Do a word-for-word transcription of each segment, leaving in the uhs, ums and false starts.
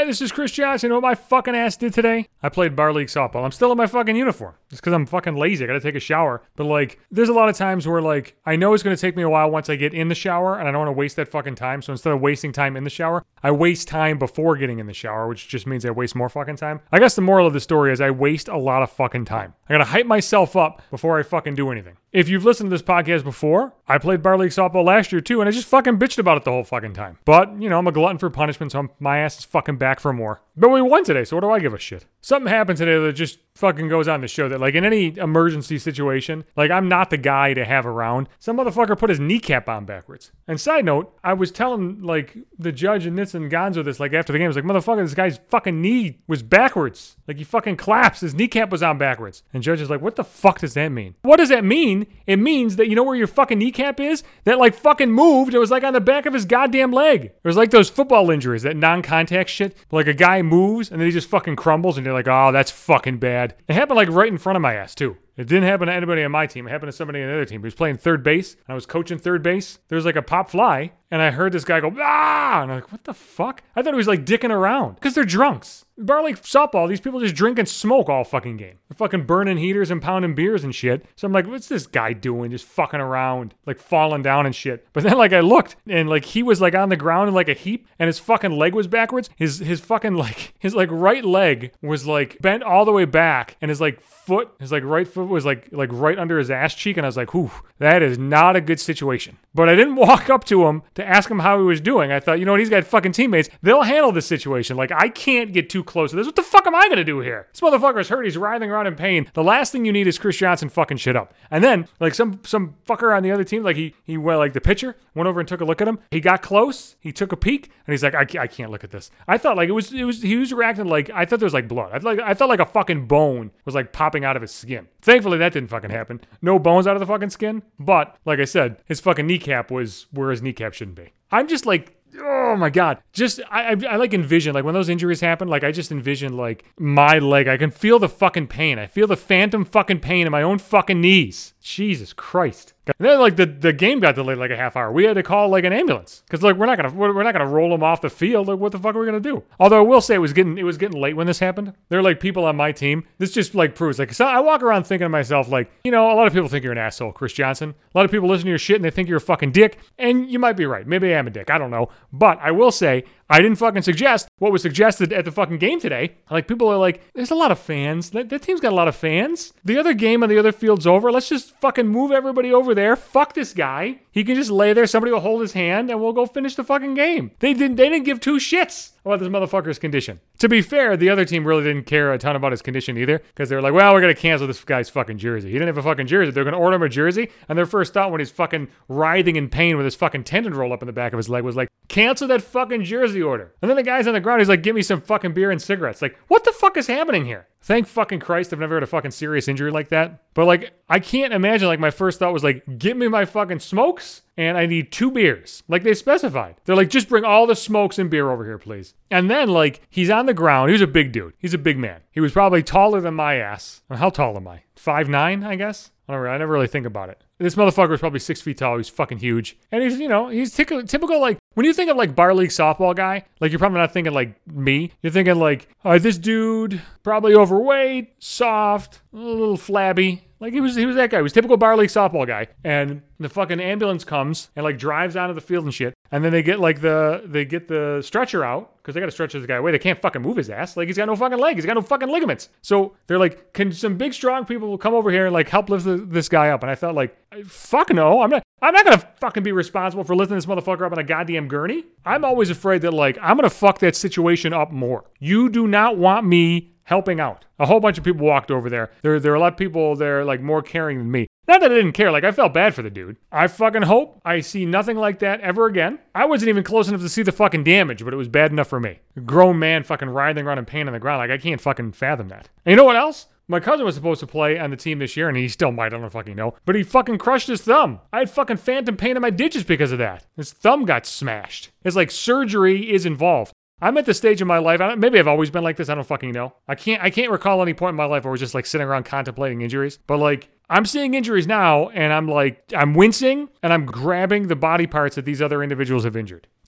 Hi, this is Chris Johnson. You know what my fucking ass did today? I played bar league softball. I'm still in my fucking uniform. It's because I'm fucking lazy. I gotta take a shower. But like, there's a lot of times where like, I know it's gonna take me a while once I get in the shower, and I don't want to waste that fucking time. So instead of wasting time in the shower, I waste time before getting in the shower, which just means I waste more fucking time. I guess the moral of the story is I waste a lot of fucking time. I gotta hype myself up before I fucking do anything. If you've listened to this podcast before, I played bar league softball last year too, and I just fucking bitched about it the whole fucking time. But, you know, I'm a glutton for punishment, so I'm, my ass is fucking back for more. But we won today, so what do I give a shit? Something happened today that just fucking goes on the show that, like, in any emergency situation, like, I'm not the guy to have around. Some motherfucker put his kneecap on backwards. And side note, I was telling, like, the judge and Nitz and Gonzo this, like, after the game. I was like, motherfucker, this guy's fucking knee was backwards. Like, he fucking collapsed. His kneecap was on backwards. And judge is like, what the fuck does that mean? What does that mean? It means that, you know where your fucking kneecap is? That, like, fucking moved. It was, like, on the back of his goddamn leg. It was like those football injuries, that non-contact shit. Like, a guy moves, and then he just fucking crumbles, and you're like, oh, that's fucking bad. It happened, like, right in front of my ass, too. It didn't happen to anybody on my team. It happened to somebody on the other team. He was playing third base, and I was coaching third base. There was like a pop fly, and I heard this guy go, ah! And I'm like, what the fuck? I thought he was like dicking around, because they're drunks. Bar league softball, these people just drink and smoke all fucking game. They're fucking burning heaters and pounding beers and shit. So I'm like, what's this guy doing? Just fucking around, like falling down and shit. But then like I looked, and like he was like on the ground in like a heap, and his fucking leg was backwards. His his fucking like, his like right leg was like bent all the way back, and his like foot, his like right foot was like like right under his ass cheek, and I was like, whew, that is not a good situation. But I didn't walk up to him to ask him how he was doing. I thought, you know what, he's got fucking teammates. They'll handle this situation. Like, I can't get too close to this. What the fuck am I gonna do here? This motherfucker's hurt. He's writhing around in pain. The last thing you need is Chris Johnson fucking shit up. And then, like, some some fucker on the other team, like, he, he well, like, the pitcher went over and took a look at him. He got close. He took a peek, and he's like, I, I can't look at this. I thought, like, it was, it was, he was reacting like, I thought there was, like, blood. I thought, like, I thought, like, a fucking bone was, like, popping out of his skin. Thankfully, that didn't fucking happen. No bones out of the fucking skin. But, like I said, his fucking kneecap was where his kneecap shouldn't be. I'm just, like, oh my God. Just, I, I, I like envision, like when those injuries happen, like I just envision like my leg. I can feel the fucking pain. I feel the phantom fucking pain in my own fucking knees. Jesus Christ. And then like the, the game got delayed like a half hour. We had to call like an ambulance. Cause like we're not gonna, we're, we're not gonna roll him off the field. Like what the fuck are we gonna do? Although I will say it was getting, it was getting late when this happened. There are like people on my team. This just like proves like, so I walk around thinking to myself like, you know, a lot of people think you're an asshole, Chris Johnson. A lot of people listen to your shit and they think you're a fucking dick. And you might be right. Maybe I am a dick. I don't know. But I will say, I didn't fucking suggest what was suggested at the fucking game today. Like, people are like, there's a lot of fans. That, that team's got a lot of fans. The other game on the other field's over. Let's just fucking move everybody over there. Fuck this guy. He can just lay there. Somebody will hold his hand and we'll go finish the fucking game. They didn't, they didn't give two shits about this motherfucker's condition. To be fair, the other team really didn't care a ton about his condition either, because they were like, well, we're going to cancel this guy's fucking jersey. He didn't have a fucking jersey. They're going to order him a jersey, and their first thought when he's fucking writhing in pain with his fucking tendon rolled up in the back of his leg was like, cancel that fucking jersey order. And then the guy's on the ground, he's like, give me some fucking beer and cigarettes. Like, what the fuck is happening here? Thank fucking Christ I've never had a fucking serious injury like that. But like, I can't imagine, like my first thought was like, give me my fucking smokes and I need two beers. Like they specified. They're like, just bring all the smokes and beer over here, please. And then like, he's on the ground. He was a big dude. He's a big man. He was probably taller than my ass. How tall am I? five nine, I guess? I don't really, I never really think about it. This motherfucker was probably six feet tall. He's fucking huge. And he's, you know, he's typical, typical like, when you think of like bar league softball guy, like you're probably not thinking like me. You're thinking like, all right, this dude, probably overweight, soft, a little flabby. Like he was, he was that guy. He was typical bar league softball guy. And the fucking ambulance comes and like drives onto the field and shit. And then they get like the, they get the stretcher out because they got to stretch this guy away. They can't fucking move his ass. Like he's got no fucking leg. He's got no fucking ligaments. So they're like, can some big strong people come over here and like help lift the, this guy up? And I thought like, fuck no. I'm not, I'm not going to fucking be responsible for lifting this motherfucker up on a goddamn gurney. I'm always afraid that like, I'm going to fuck that situation up more. You do not want me helping out. A whole bunch of people walked over there. There, there are a lot of people there like more caring than me. Not that I didn't care. Like I felt bad for the dude. I fucking hope I see nothing like that ever again. I wasn't even close enough to see the fucking damage, but it was bad enough for me. A grown man fucking writhing around in pain on the ground. Like I can't fucking fathom that. And you know what else? My cousin was supposed to play on the team this year, and he still might, I don't fucking know. But he fucking crushed his thumb. I had fucking phantom pain in my digits because of that. His thumb got smashed. It's like surgery is involved. I'm at the stage in my life, I don't, maybe I've always been like this, I don't fucking know. I can't I can't recall any point in my life where I was just like sitting around contemplating injuries. But like, I'm seeing injuries now, and I'm like, I'm wincing, and I'm grabbing the body parts that these other individuals have injured.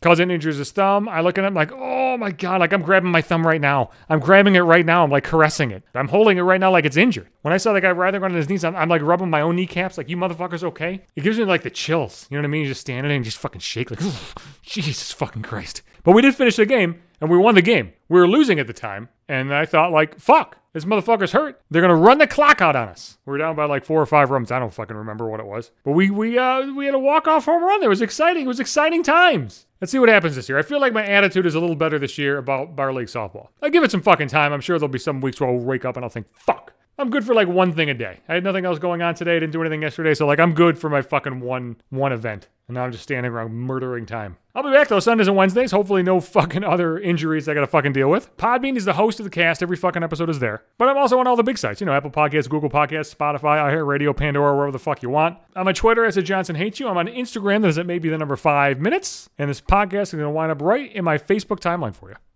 Cousin injures his thumb. I look at him like, oh my God, like I'm grabbing my thumb right now. I'm grabbing it right now. I'm like caressing it. I'm holding it right now like it's injured. When I saw the guy writhing on his knees, I'm, I'm like rubbing my own kneecaps like, you motherfuckers okay? It gives me like the chills. You know what I mean? You just standing there and just fucking shake like, Jesus fucking Christ. But we did finish the game and we won the game. We were losing at the time. And I thought like, fuck, this motherfucker's hurt. They're going to run the clock out on us. We were down by like four or five runs. I don't fucking remember what it was. But we we uh, we had a walk-off home run. It was exciting. It was exciting times. Let's see what happens this year. I feel like my attitude is a little better this year about Bar League softball. I give it some fucking time. I'm sure there'll be some weeks where I'll wake up and I'll think, fuck. I'm good for like one thing a day. I had nothing else going on today. I didn't do anything yesterday. So like I'm good for my fucking one one event. And now I'm just standing around murdering time. I'll be back though Sundays and Wednesdays. Hopefully no fucking other injuries I gotta fucking deal with. Podbean is the host of the cast. Every fucking episode is there. But I'm also on all the big sites. You know, Apple Podcasts, Google Podcasts, Spotify, iHeartRadio, Pandora, wherever the fuck you want. I'm on Twitter as a Johnson Hates You. I'm on Instagram. That is at maybe the number five minutes. And this podcast is gonna wind up right in my Facebook timeline for you.